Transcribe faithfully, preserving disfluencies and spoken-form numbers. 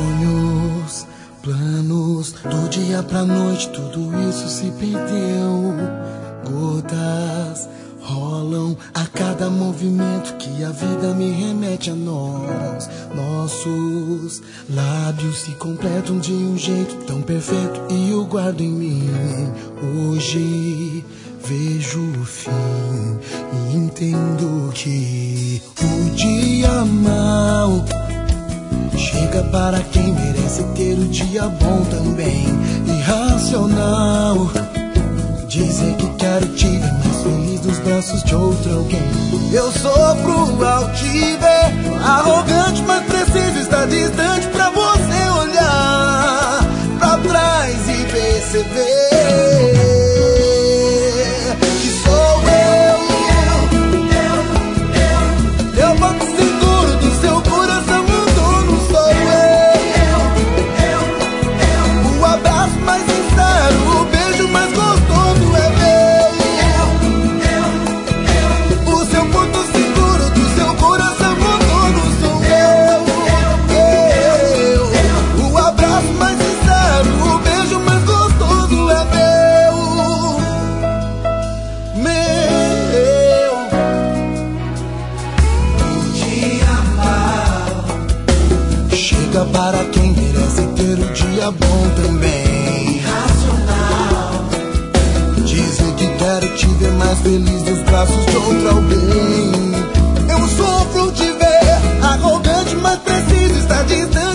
Sonhos, planos, do dia pra noite tudo isso se perdeu. Gotas rolam a cada movimento que a vida me remete a nós. Nossos lábios se completam de um jeito tão perfeito e eu guardo em mim. Hoje vejo o fim e entendo que o dia mau chega para quem merece ter o dia bom também. Irracional dizer que quero te ver mais feliz dos braços de outro alguém. Eu sofro ao te ver arrogante, mas preciso estar distante pra você olhar pra trás e perceber que sou eu. Eu banco seguro do seu coração, o dono sou eu. O abraço mais sincero, o beijo mais gostoso é meu. O seu porto seguro do seu coração, o dono sou eu. O abraço mais sincero, o beijo mais gostoso é meu. Meu. O dia mau chega para quem merece ter o dia bom também. Racional dizer que quero te ver mais feliz nos braços de outro alguém. Eu sofro de ver arrogante, mas preciso estar distante